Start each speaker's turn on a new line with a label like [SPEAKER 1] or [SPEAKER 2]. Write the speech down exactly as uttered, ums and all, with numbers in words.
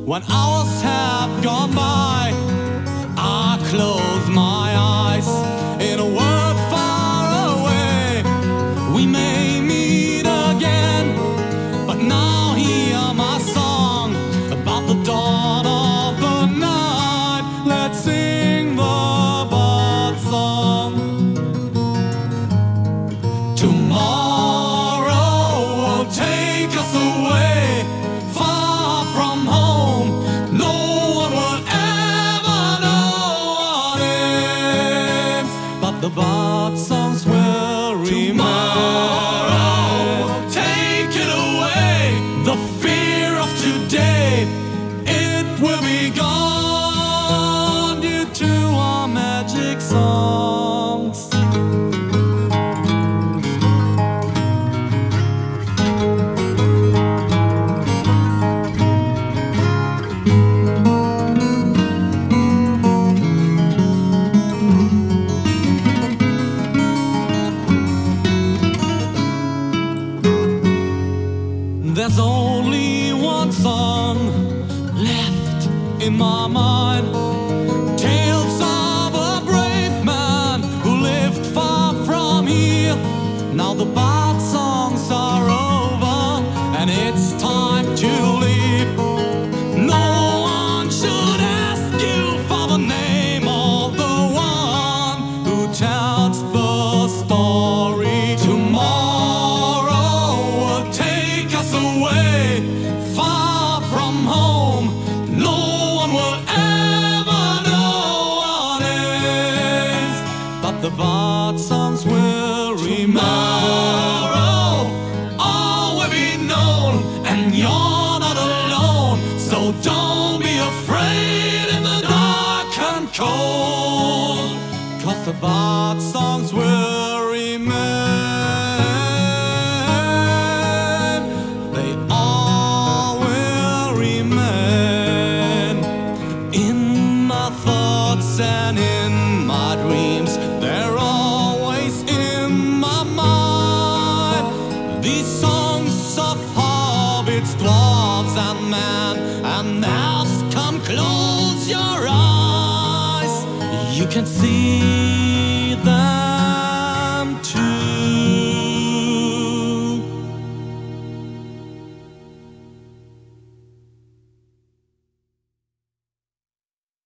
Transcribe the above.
[SPEAKER 1] When hours have gone by, I close my eyes. In a world far away, we may meet again. But now hear my song about the dawn of the night. Let's sing the bird song. Tomorrow will take us away, far from home. No one will ever know what is, but the bird songs will remain. Tomorrow will take it away, the fear of today, it will be gone due to our magic songs. There's only one song left in my mind. Tales of a brave man who lived far from here. Now the bird songs are over and it's time to leave. No one should ask you for the name of the one who tells the story. Tomorrow will take us away, far from home. No one will ever know what is, but the bird songs will remain. Tomorrow all will be known, and you're not alone. So don't be afraid in the dark and cold, 'cause the bird songs will remain. They all will remain in my thoughts and in my dreams. They're always in my mind. These songs of hobbits, dwarves and men and elves, come close your eyes. You can see